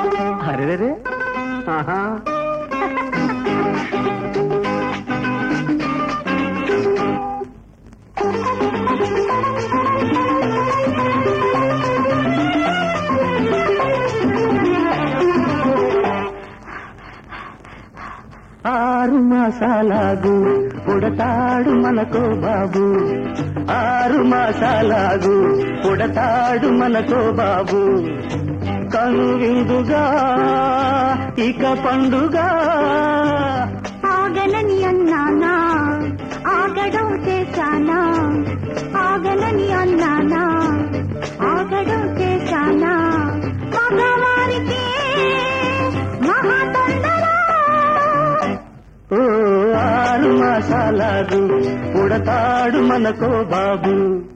అరే ఆహా. ఆరు మాసాలాగు పుడతాడు మనకో బాబు, 6 మాసాలాగు పుడతాడు మనకో బాబు. కనువిందుగా ఇక పండుగ ఆగలని అన్నానా, ఆగడం చేశానా, ఆగలని అన్నానా, ఆగడం చేశానా. మగవారికి మహాతొందర. ఓ 6 మాసాలాగు పుడతాడు మనకో బాబు.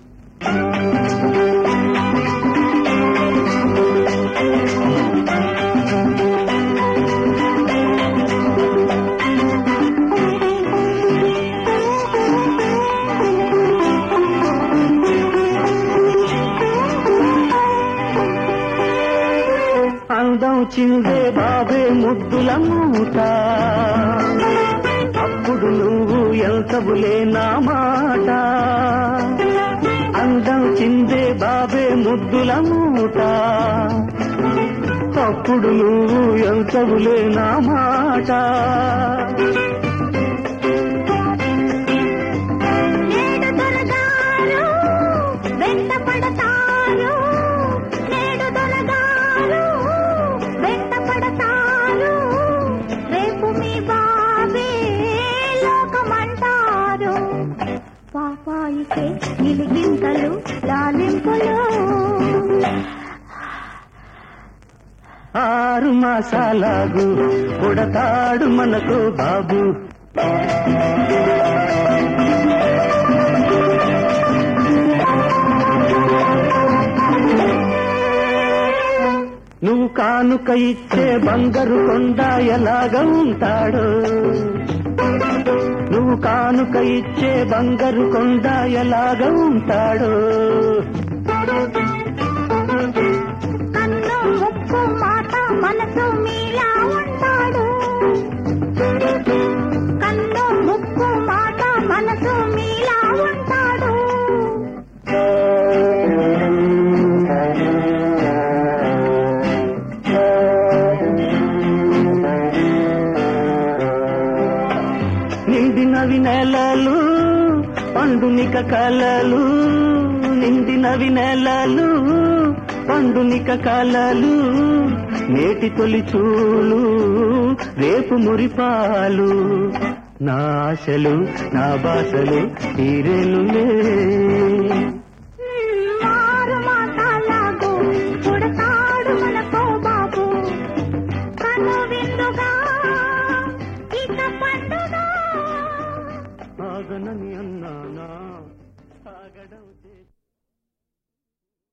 అందం చిందే బాబే ముద్దుల మూట, అప్పుడు నువ్వు ఎంతబులే నా మాట. అందం చిందే బాబే ముద్దుల మూట, అప్పుడు నువ్వు ఎంతబులే నా మాట. పాపాయికే నిలిగింతలు లాలింపులు. 6 మాసాలాగు పుడతాడు మనకు బాబు. నువ్వు కానుక ఇచ్చే బంగారు కొండ ఎలాగ ఉంటాడు, నువ్వు కానుక ఇచ్చే బంగారు కొండ ఎలాగ ఉంటాడు. కన్ను ముక్కు మాట మనసు మీలా ఉంటాడు, కన్ను ముక్కు మాట మనసు మీలా ఉంటాడు. నిండినవి నెలలు పండునిక కలలు, నిండినవి నెలలు పండునిక కలలు. నేటి తొలి చూలు రేపు మురిపాలు, నా ఆశలు నా బాసలు తీరేనులే. 6 మాసాలాగు పుడతాడు మనకో బాబు. కనువిందుగా ఇక పండుగ. ఆగనని అన్నానా, ఆగడం